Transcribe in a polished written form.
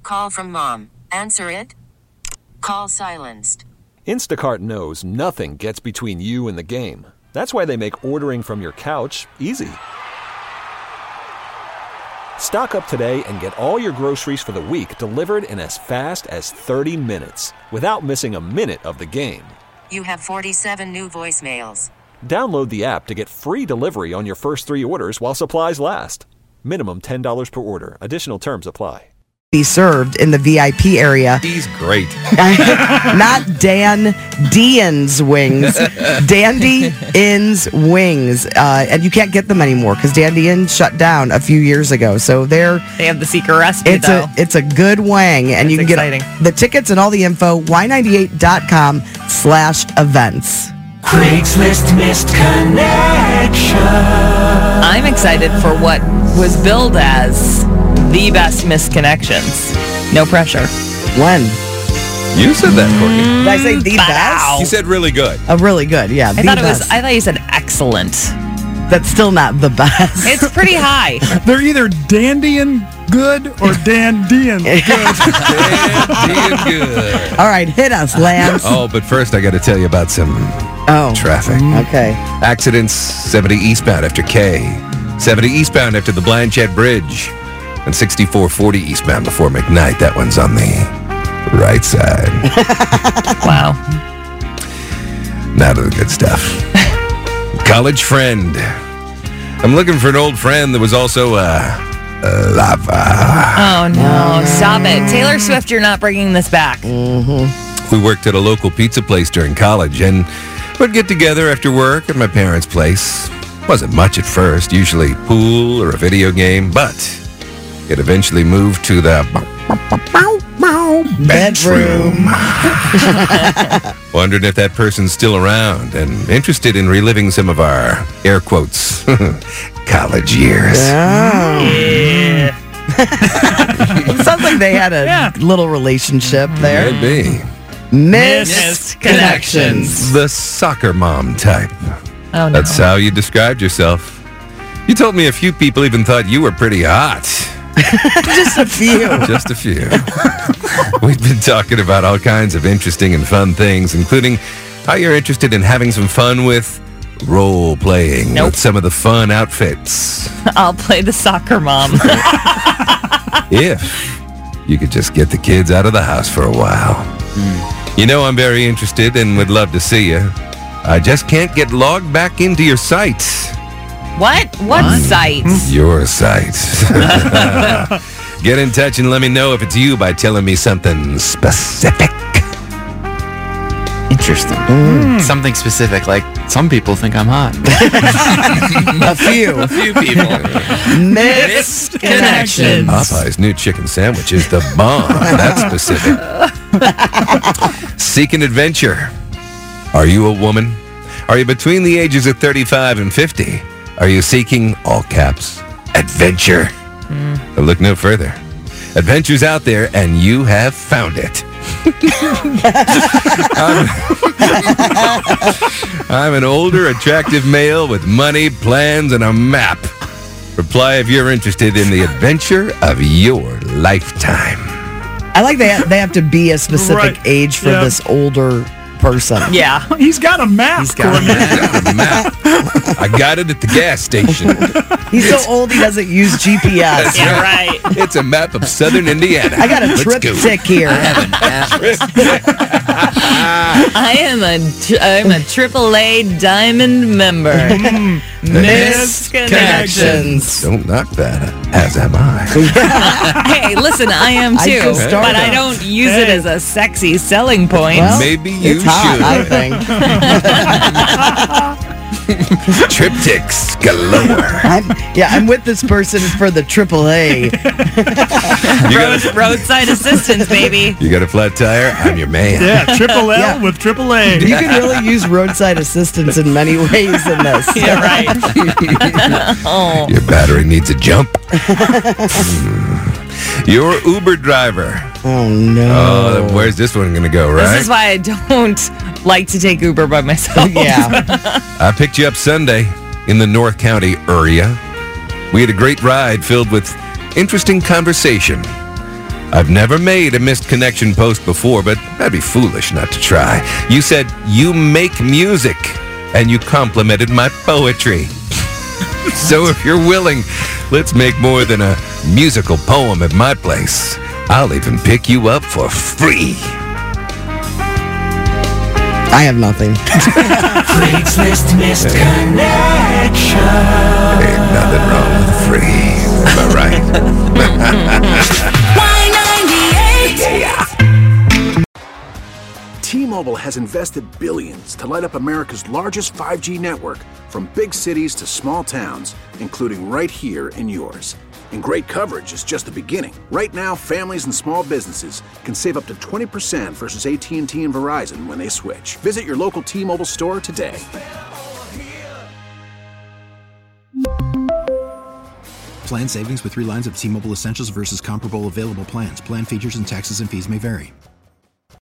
call from mom. Answer it. Call silenced. Instacart knows nothing gets between you and the game. That's why they make ordering from your couch easy. Stock up today and get all your groceries for the week delivered in as fast as 30 minutes without missing a minute of the game. You have 47 new voicemails. Download the app to get free delivery on your first 3 orders while supplies last. Minimum $10 per order. Additional terms apply. Be served in the VIP area. He's great. Not Dan Dean's wings. Dandy Inn's wings. And you can't get them anymore because Dandy Inn shut down a few years ago. So they have the secret recipe, It's a good wang. And you can exciting. get the tickets and all the info, y98.com/events. Craigslist Missed Connection. I'm excited for what was billed as the best missed connections. No pressure. When? You said that, Courtney. Did I say the best? You said really good. Really good, yeah. I thought you said excellent. That's still not the best. It's pretty high. They're either Dandian good or Dandian good. Dandian good. All right, hit us, Lance. Oh, but first I got to tell you about some traffic. Okay. Accidents 70 eastbound after K, 70 eastbound after the Blanchette Bridge, and 6440 eastbound before McKnight. That one's on the right side. Wow. Now to the good stuff. College friend. I'm looking for an old friend that was also lava. Oh, no. Stop it. Taylor Swift, you're not bringing this back. We worked at a local pizza place during college and would get together after work at my parents' place. Wasn't much at first, usually pool or a video game, but it eventually moved to the bedroom. Wondering if that person's still around and interested in reliving some of our, air quotes, college years. Yeah. Sounds like they had a little relationship there. Maybe. Missed connections. The soccer mom type. Oh, no. That's how you described yourself. You told me a few people even thought you were pretty hot. Just a few. Just a few. We've been talking about all kinds of interesting and fun things, including how you're interested in having some fun with role-playing with some of the fun outfits. I'll play the soccer mom. If you could just get the kids out of the house for a while. You know I'm very interested and would love to see you. I just can't get logged back into your site. What? What site? Your site. Get in touch and let me know if it's you by telling me something specific. Interesting. Something specific, like some people think I'm hot. A few people. Missed connections. Popeye's new chicken sandwich is the bomb. That's specific. Seeking adventure. Are you a woman? Are you between the ages of 35 and 50? Are you seeking, all caps, adventure? But look no further. Adventure's out there, and you have found it. I'm an older, attractive male with money, plans, and a map. Reply if you're interested in the adventure of your lifetime. I like they have to be a specific age for this older person. Yeah. He's got a map. A map. I got it at the gas station. He's so old he doesn't use GPS. Yeah, right. It's a map of southern Indiana. I got a triptych here. I'm a AAA Diamond member. Missed connections. Don't knock that, as am I. Hey, listen, I am I too, just started. but I don't use it as a sexy selling point. Well, Maybe you it's hot, should. I think. Triptychs galore. I'm with this person for the AAA. Roadside assistance, baby. You got a flat tire? I'm your man. Yeah, triple L with AAA. You can really use roadside assistance in many ways in this. Yeah, right. Oh. Your battery needs a jump. Your Uber driver. Oh, no. Oh, where's this one going to go, right? This is why I don't like to take Uber by myself. Yeah. I picked you up Sunday in the North County area. We had a great ride filled with interesting conversation. I've never made a missed connection post before, but that'd be foolish not to try. You said you make music, and you complimented my poetry. So if you're willing, let's make more than a musical poem at my place. I'll even pick you up for free. I have nothing. Craigslist missed connection. Ain't nothing wrong with free. Am I right? T-Mobile has invested billions to light up America's largest 5G network, from big cities to small towns, including right here in yours. And great coverage is just the beginning. Right now, families and small businesses can save up to 20% versus AT&T and Verizon when they switch. Visit your local T-Mobile store today. Plan savings with 3 lines of T-Mobile Essentials versus comparable available plans. Plan features and taxes and fees may vary.